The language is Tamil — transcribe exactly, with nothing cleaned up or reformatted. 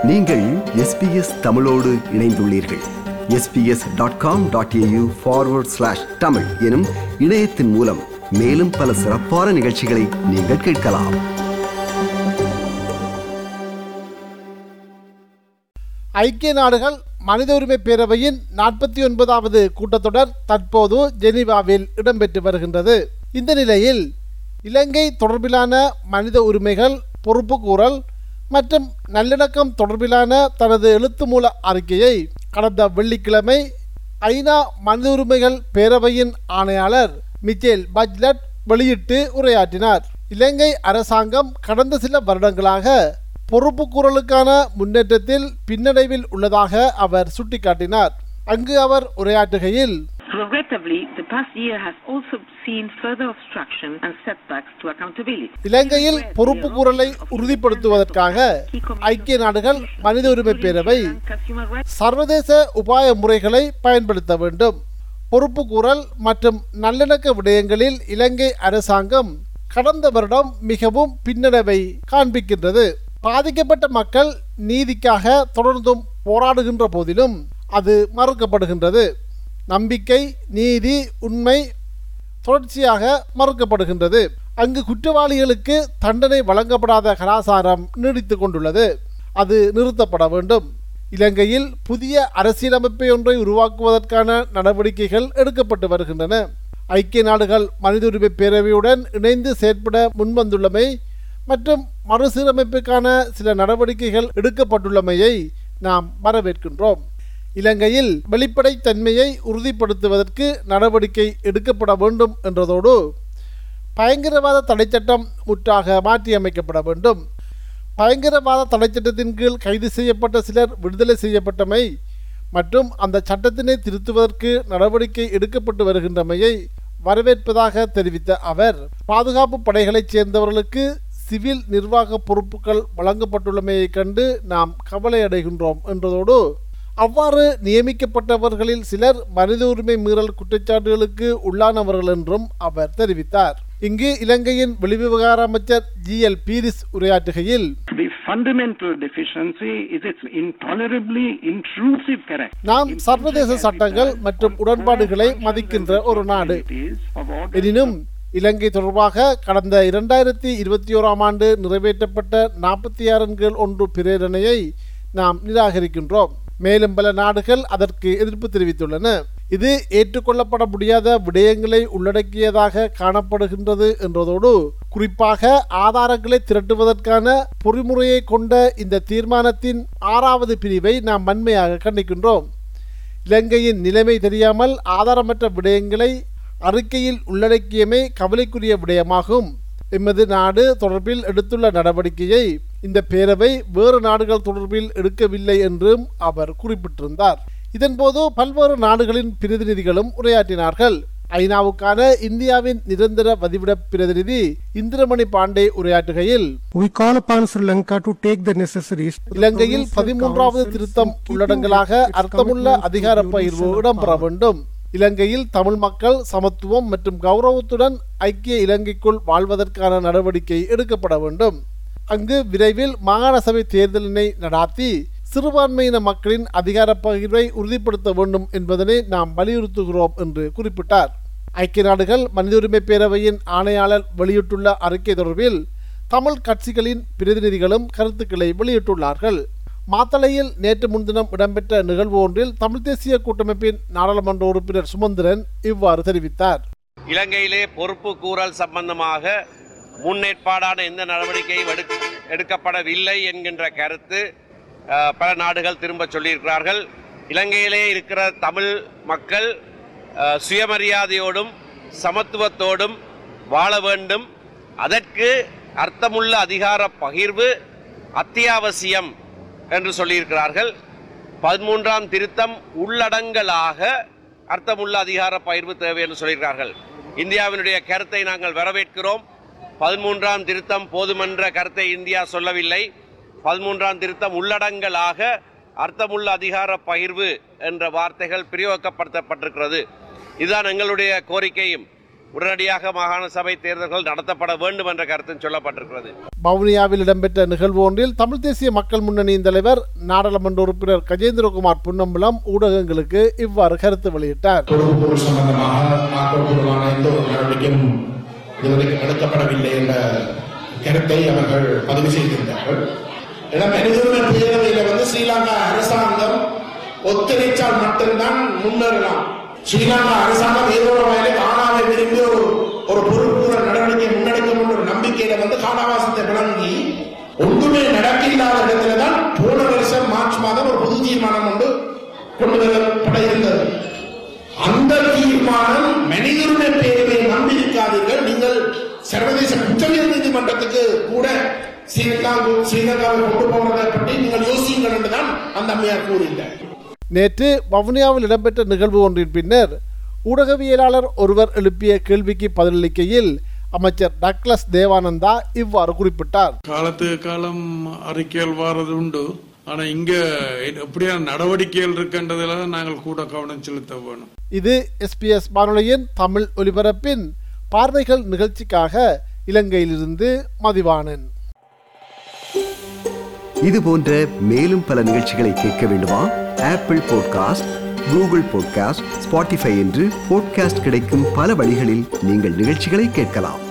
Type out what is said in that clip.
நீங்கள் எஸ் பி எஸ் தமிழோடு இணைந்துள்ளீர்கள். S B S dot com dot A U forward slash Tamil எனும் இணையத்தின் மூலம் மேலும் பல சிறப்பான நிகழ்ச்சிகளை நீங்கள் கேட்கலாம். ஐக்கிய நாடுகள் மனித உரிமை பேரவையின் நாற்பத்தி ஒன்பதாவது கூட்டத்தொடர் தற்போது ஜெனீவாவில் இடம்பெற்று வருகின்றது. இந்த நிலையில் இலங்கை தொடர்பிலான மனித உரிமைகள், பொறுப்புக்கூறல் மற்றும் நல்லிணக்கம் தொடர்பிலான தனது எழுத்து மூல அறிக்கையை கடந்த வெள்ளிக்கிழமை ஐநா மனித உரிமைகள் பேரவையின் ஆணையாளர் மிச்சேல் பச்லட் வெளியிட்டு உரையாற்றினார். இலங்கை அரசாங்கம் கடந்த சில வருடங்களாக பொறுப்புக்கூறலுக்கான முன்னேற்றத்தில் பின்னடைவில் உள்ளதாக அவர் சுட்டிக்காட்டினார். அங்கு அவர் உரையாற்றுகையில், Regrettably, the past year has also seen further obstruction and setbacks to accountability. இலங்கையில் பொறுப்புக்கூறலை உறுதிப்படுத்துவதற்காக ஐக்கிய நாடுகள் மனித உரிமை பேரவை சர்வதேச உபாய முறைகளை பயன்படுத்த வேண்டும். பொறுப்புக்கூறல் மற்றும் நல்லிணக்க விடயங்களில் இலங்கை அரசாங்கம் கடந்த வருடம் மிகவும் பின்னடைவை காண்பிக்கின்றது. பாதிக்கப்பட்ட மக்கள் நீதிக்காக தொடர்ந்தும் போராடுகின்ற போதிலும் அது மறுக்கப்படுகின்றது. நம்பிக்கை, நீதி, உண்மை தொடர்ச்சியாக மறுக்கப்படுகின்றது. அங்கு குற்றவாளிகளுக்கு தண்டனை வழங்கப்படாத கலாச்சாரம் நீடித்து கொண்டுள்ளது. அது நிறுத்தப்பட வேண்டும். இலங்கையில் புதிய அரசியலமைப்பை ஒன்றை உருவாக்குவதற்கான நடவடிக்கைகள் எடுக்கப்பட்டு வருகின்றன. ஐக்கிய நாடுகள் மனித உரிமை பேரவையுடன் இணைந்து செயற்பட முன்வந்துள்ளமை மற்றும் மறுசீரமைப்புக்கான சில நடவடிக்கைகள் எடுக்கப்பட்டுள்ளமையை நாம் வரவேற்கின்றோம். இலங்கையில் வெளிப்படைத்தன்மையை உறுதிப்படுத்துவதற்கு நடவடிக்கை எடுக்கப்பட வேண்டும் என்றதோடு பயங்கரவாத தடைச்சட்டம் முற்றாக மாற்றியமைக்கப்பட வேண்டும். பயங்கரவாத தடைச்சட்டத்தின் கீழ் கைது செய்யப்பட்ட சிலர் விடுதலை செய்யப்பட்டமை மற்றும் அந்த சட்டத்தினை திருத்துவதற்கு நடவடிக்கை எடுக்கப்பட்டு வருகின்றமையை வரவேற்பதாக தெரிவித்த அவர், பாதுகாப்பு படைகளைச் சேர்ந்தவர்களுக்கு சிவில் நிர்வாக பொறுப்புகள் வழங்கப்பட்டுள்ளமையை கண்டு நாம் கவலை அடைகின்றோம் என்றதோடு, அவ்வாறு நியமிக்கப்பட்டவர்களில் சிலர் மனித உரிமை மீறல் குற்றச்சாட்டுகளுக்கு உள்ளானவர்கள் என்றும் அவர் தெரிவித்தார். இங்கு இலங்கையின் வெளிவிவகார அமைச்சர் ஜி எல் பீரிஸ் உரையாற்றுகையில், நாம் சர்வதேச சட்டங்கள் மற்றும் உடன்பாடுகளை மதிக்கின்ற ஒரு நாடு. எனினும் இலங்கை தொடர்பாக கடந்த இரண்டாயிரத்தி இருபத்தி ஓராம் ஆண்டு நிறைவேற்றப்பட்ட நாற்பத்தி ஆறின் கீழ் ஒன்று பிரேரணையை நாம் நிராகரிக்கின்றோம். மேலும் பல நாடுகள் அதற்கு எதிர்ப்பு தெரிவித்துள்ளன. இது ஏற்றுக்கொள்ளப்பட முடியாத விடயங்களை உள்ளடக்கியதாக காணப்படுகின்றது என்றதோடு, குறிப்பாக ஆதாரங்களை திரட்டுவதற்கான பொறிமுறையை கொண்ட இந்த தீர்மானத்தின் ஆறாவது பிரிவை நாம் வன்மையாக கண்டிக்கின்றோம். இலங்கையின் நிலைமை தெரியாமல் ஆதாரமற்ற விடயங்களை அறிக்கையில் உள்ளடக்கியமே கவலைக்குரிய விடயமாகும். எமது நாடு தொடர்பில் எடுத்துள்ள நடவடிக்கையை இந்த பேரவை வேறு நாடுகள் தொடர்பில் எடுக்கவில்லை என்றும் அவர் குறிப்பிட்டிருந்தார். இதன்போது பல்வேறு நாடுகளின் பிரதிநிதிகளும் உரையாற்றினார்கள். ஐநாவுக்கான இந்தியாவின் நிரந்தர வதிவிட பிரதிநிதி இந்திரமணி பாண்டே உரையாற்றுகையில், இலங்கையில் பதிமூன்றாவது திருத்தம் உள்ளடங்கலாக அர்த்தமுள்ள அதிகார பகிர்வு இடம்பெற வேண்டும். இலங்கையில் தமிழ் மக்கள் சமத்துவம் மற்றும் கௌரவத்துடன் ஐக்கிய இலங்கைக்குள் வாழ்வதற்கான நடவடிக்கை எடுக்கப்பட வேண்டும். அங்கு விரைவில் மாகாண சபை தேர்தலினை நடாத்தி சிறுபான்மையின மக்களின் அதிகார பகிர்வை உறுதிப்படுத்த வேண்டும் என்பதனை நாம் வலியுறுத்துகிறோம் என்று குறிப்பிட்டார். ஐக்கிய நாடுகள் மனித உரிமை பேரவையின் ஆணையாளர் வெளியிட்டுள்ள அறிக்கை தொடர்பில் தமிழ் கட்சிகளின் பிரதிநிதிகளும் கருத்துக்களை வெளியிட்டுள்ளார்கள். மாத்தளையில் நேற்று முன்தினம் இடம்பெற்ற நிகழ்வு ஒன்றில் தமிழ் தேசிய கூட்டமைப்பின் நாடாளுமன்ற உறுப்பினர் சுமந்திரன் இவ்வாறு தெரிவித்தார். இலங்கையிலே பொறுப்பு கூறல் சம்பந்தமாக முன்னேற்பாடான எந்த நடவடிக்கையும் எடுக்கப்படவில்லை என்கின்ற கருத்து பல நாடுகள் திரும்ப சொல்லியிருக்கிறார்கள். இலங்கையிலே இருக்கிற தமிழ் மக்கள் சுயமரியாதையோடும் சமத்துவத்தோடும் வாழ வேண்டும். அதற்கு அர்த்தமுள்ள அதிகார பகிர்வு அத்தியாவசியம் என்று சொல்லியிருக்கிறார்கள். பதிமூன்றாம் திருத்தம் உள்ளடங்கலாக அர்த்தமுள்ள அதிகார பகிர்வு தேவை என்று சொல்லியிருக்கிறார்கள். இந்தியாவினுடைய கருத்தை நாங்கள் வரவேற்கிறோம். பதிமூன்றாம் திருத்தம் போதுமென்ற கருத்தை இந்தியா சொல்லவில்லை. பதிமூன்றாம் திருத்தம் உள்ளடங்கலாக அர்த்தமுள்ள அதிகார பகிர்வு என்ற வார்த்தைகள் பிரயோகப்படுத்தப்பட்டிருக்கிறது. இதுதான் எங்களுடைய கோரிக்கையும். உடனடியாக மாகாண சபை தேர்தல்கள் நடத்தப்பட வேண்டும் என்ற கருத்தும் சொல்லப்பட்டிருக்கிறது. வவுனியாவில் இடம்பெற்ற நிகழ்வு ஒன்றில் தமிழ் தேசிய மக்கள் முன்னணியின் தலைவர் நாடாளுமன்ற உறுப்பினர் கஜேந்திரகுமார் பொன்னம்பலம் ஊடகங்களுக்கு இவ்வாறு கருத்து வெளியிட்டார். எடுக்கப்படவில்லை என்ற கருத்தை அவர்கள் பதிவு செய்திருந்தார்கள். வந்து ஸ்ரீலங்கா அரசாங்கம் ஒத்துழைச்சால் மட்டும்தான் முன்னேறலாம். ஸ்ரீலங்கா அரசாங்கம் ஏதோ வகையில காணாவை விரும்பி ஒரு ஒரு பொறுப்புற நடவடிக்கை முன்னெடுக்கும் என்ற ஒரு நம்பிக்கையில வந்து காணாவாசத்தை வழங்கி ஒன்றுமே நடக்கில்லாத இடத்துலதான் போன வருஷம் மார்ச் மாதம் ஒரு பொது தீர்மானம் கொண்டு கொண்டு வரப்பட இருந்தது. அந்த தீர்மானம் மனிதனுடைய பேரை நம்பியிருக்காதீர்கள். நீங்கள் சர்வதேச குற்றவியல் நீதிமன்றத்துக்கு கூட ஸ்ரீலங்காவை கொண்டு போவதை பற்றி நீங்கள் யோசியுங்கள் என்றுதான் அந்த அம்மையார் கூறினார். நேற்று வவுனியாவில் இடம்பெற்ற நிகழ்வு ஒன்றின் பின்னர் ஊடகவியலாளர் ஒருவர் எழுப்பிய கேள்விக்கு பதிலளிக்கையில் அமைச்சர் டக்ளஸ் தேவானந்தா இவ்வாறு குறிப்பிட்டார். காலத்துக்கு காலம் அறிக்கைகள் வாரது உண்டு. ஆனா இங்க எப்படியான நடவடிக்கைகள் இருக்கின்றதுல நாங்கள் கூட கவனம் செலுத்த வேணும். இது எஸ்பிஎஸ் வானொலியின் தமிழ் ஒலிபரப்பின் பார்வைகள் நிகழ்ச்சிக்காக இலங்கையிலிருந்து மதிவாணன். இது போன்ற மேலும் பல நிகழ்ச்சிகளை கேட்க வேண்டுமா? Apple podcast, Google podcast, Spotify என்று பாட்காஸ்ட் கிடைக்கும் பல வழிகளில் நீங்கள் நிகழ்ச்சிகளை கேட்கலாம்.